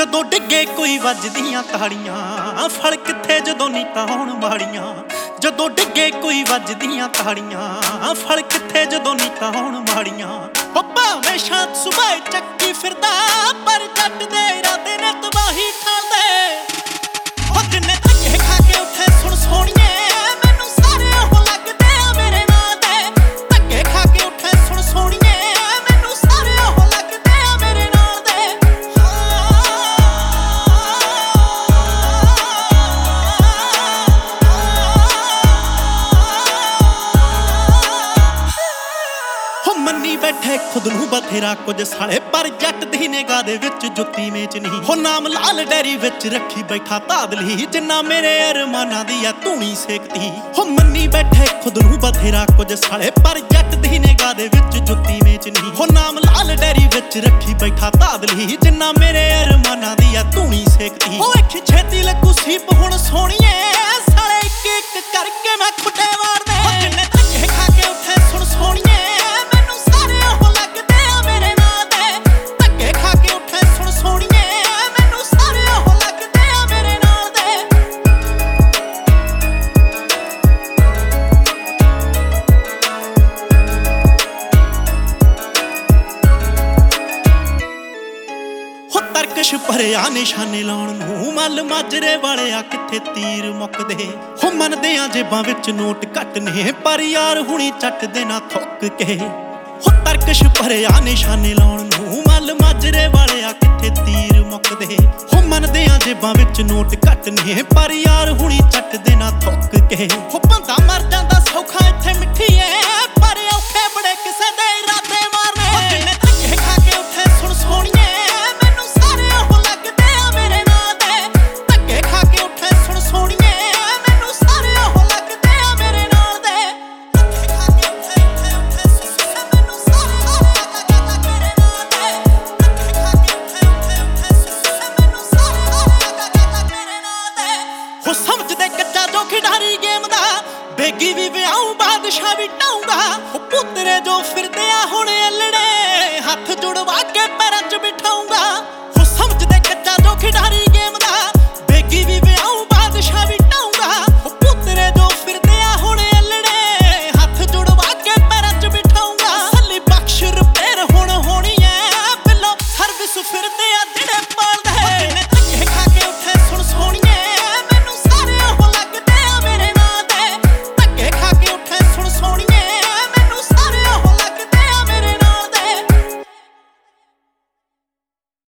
ਜਦੋਂ ਡਿੱਗੇ ਕੋਈ ਵੱਜਦੀਆਂ ਤਾੜੀਆਂ, ਫਲ ਕਿੱਥੇ ਜਦੋਂ ਨੀਤਾਂ ਹੋਣ ਮਾੜੀਆਂ। ਜਦੋਂ ਡਿੱਗੇ ਕੋਈ ਵੱਜਦੀਆਂ ਤਾੜੀਆਂ, ਫਲ ਕਿੱਥੇ ਜਦੋਂ ਨੀਤਾਂ ਹੋਣ ਮਾੜੀਆਂ। ਉਹ ਭਾਵੇਂ ਸ਼ਾਂਤ ਸੁਭਾਏ ਚੱਕੀ ਫਿਰਦਾ, ਪਰ ਜੱਟ ਦੇ ਇਰਾਦੇ ਨੇ ਤਬਾਹੀ ਠਾਲਦੇ। ਉਹ ਜਿੰਨੇ ਧੱਕੇ ਖਾ ਕੇ ਉੱਠੇ ਸੁਣ ਸੋਹਣੀਏ, ਮੈਨੂੰ ਸਾਰੇ ਉਹ ਲੱਗਦੇ ਆ ਮੇਰੇ ਨਾਂ ਦੇ। ਧੱਕੇ ਖਾ ਕੇ ਉੱਠੇ ਸੁਣ ਸੋਹਣੀਏ, ਮੈਨੂੰ ਸਾਰੇ ਉਹ ਲੱਗਦੇ ਆ ਮੇਰੇ ਨਾਂ ਦੇ। ਹੋ ਮੰਨੀ ਬੈਠੇ ਖੁਦ ਨੂੰ ਬਥੇਰਾ ਕੁਝ ਸਾਲੇ, ਪਰ ਜੱਟ ਦੀ ਨਿਗਾਹ ਦੇ ਵਿੱਚ ਜੁੱਤੀ ਮੇਚ ਨਹੀਂ। ਹੋ ਨਾਮ ਲਾਲ ਡੈਰੀ ਵਿੱਚ ਰੱਖੀ ਬੈਠਾ ਤਾਦਲੀ, ਜਿੰਨਾ ਮੇਰੇ ਅਰਮਾਨਾਂ ਦੀ ਆ ਧੂਣੀ ਸੇਕਦੀ। ਹੋ ਮੰਨੀ ਬੈਠੇ ਖੁਦ ਨੂੰ ਬਥੇਰਾ ਕੁਝ ਸਾਲੇ, ਪਰ ਜੱਟ ਦੀ ਨਿਗਾਹ ਦੇ ਵਿੱਚ ਜੁੱਤੀ ਮੇਚ ਨਹੀਂ। ਹੋ ਨਾਮ ਲਾਲ ਡੈਰੀ ਵਿੱਚ ਰੱਖੀ ਬੈਠਾ ਤਾਦਲੀ, ਜਿੰਨਾ ਮੇਰੇ ਅਰਮਾਨਾਂ ਦੀ ਆ ਧੂਣੀ ਸੇਕਦੀ। ਹੋ ਇੱਕ ਛੇਤੀ ਲੱਗੂ ਸੀਪ ਹੁਣ ਸੋਹਣੀਏ, ਸਾਲੇ ਇੱਕ ਇੱਕ ਕਰਕੇ ਮੈਂ ਖੁੱਡੇ ਮਾਰਦੇ। ਹੋ ਜਿੰਨੇ ਧੱਕੇ ਖਾ ਕੇ ਉੱਠੇ ਸੁਣ ਸੋਹਣੀਏ, ਮੈਨੂੰ ਸਾਰੇ ਉਹ ਲੱਗਦੇ ਆ ਮੇਰੇ ਨਾਂ ਦੇ। ਧੱਕੇ ਖਾ ਕੇ ਉੱਠੇ ਸੁਣ ਸੋਹਣੀਏ, ਮੈਨੂੰ ਸਾਰੇ ਉਹ ਲੱਗਦੇ ਆ ਮੇਰੇ ਨਾਂ ਦੇ। ਹੋ ਤਰਕਸ਼ ਭਰਿਆ ਨਿਸ਼ਾਨੇ ਲਾਉਣ ਨੂੰ, ਮੱਲ ਮਾਜਰੇ ਵਾਲਿਆ ਕਿੱਥੇ ਤੀਰ ਮੁੱਕਦੇ। ਹੋ ਮੰਨਦੇ ਆ ਜੇਬਾਂ ਵਿੱਚ ਨੋਟ ਘੱਟ ਨੇ, ਪਰ ਯਾਰ ਹੁਣੀ ਚੱਟ ਦੇ ਨਾ ਥੁੱਕ ਕੇ। ਹੋ ਤਰਕਸ਼ ਭਰਿਆ ਨਿਸ਼ਾਨੇ ਲਾਉਣ ਨੂੰ, ਮੱਲ ਮਾਜਰੇ ਵਾਲਿਆ ਕਿੱਥੇ ਤੀਰ ਮੁੱਕਦੇ। ਹੋ ਮੰਨਦੇ ਆ ਜੇਬਾਂ ਵਿੱਚ ਨੋਟ ਘੱਟ ਨੇ, ਪਰ ਯਾਰ ਹੁਣੀ ਚੱਟ ਦੇ ਨਾ ਥੁੱਕ ਕੇ। ਹੋ ਬੰਦਾ ਮਰ ਜਾਂਦਾ ਸੌਖਾ ਇੱਥੇ ਮਿੱਠੀਏ, ਪਰ ਔਖੇ ਬੜੇ ਕਿਸੇ ਦੇ ਇਰਾਦੇ ਮਾਰਨੇ। ਹੋ ਜਿੰਨੇ ਧੱਕੇ ਖਾ ਕੇ ਉੱਠੇ ਸੁਣ ਸੋਹਣੀਏ, ਮੈਨੂੰ ਸਾਰੇ ਉਹ ਲੱਗਦੇ ਆ ਮੇਰੇ ਨਾਂ ਦੇ। ਧੱਕੇ ਖਾ ਕੇ ਉੱਠੇ ਸੁਣ ਸੋਹਣੀਏ, ਮੈਨੂੰ ਸਾਰੇ ਉਹ ਲੱਗਦੇ ਆ ਮੇਰੇ ਨਾਂ ਦੇ। ਧੱਕੇ ਖਾ ਕੇ ਉੱਠੇ ਮੈਨੂੰ ਸਾਰੇ ਉਹ ਲੱਗਦੇ ਆ ਮੇਰੇ ਨਾਂ ਦੇ। ਧੱਕੇ ਖਾ ਕੇ ਉੱਠੇ ਮੈਨੂੰ ਸਾਰੇ ਉਹ ਲੱਗਦੇ ਆ ਮੇਰੇ ਨਾਂ ਦੇ। ਹੋ ਸਮਝਦੇ ਕੱਚਾ ਜੋ ਖਿਡਾਰੀ ਗੇਮ ਦਾ, ਬੇਗੀ ਵੀ ਵਿਆਹੂ ਬਾਦਸ਼ਾਹ ਵੀ ਢਾਊਂਗਾ। ਉਹ ਪੁੱਤਰੇ ਜੋ ਫਿਰ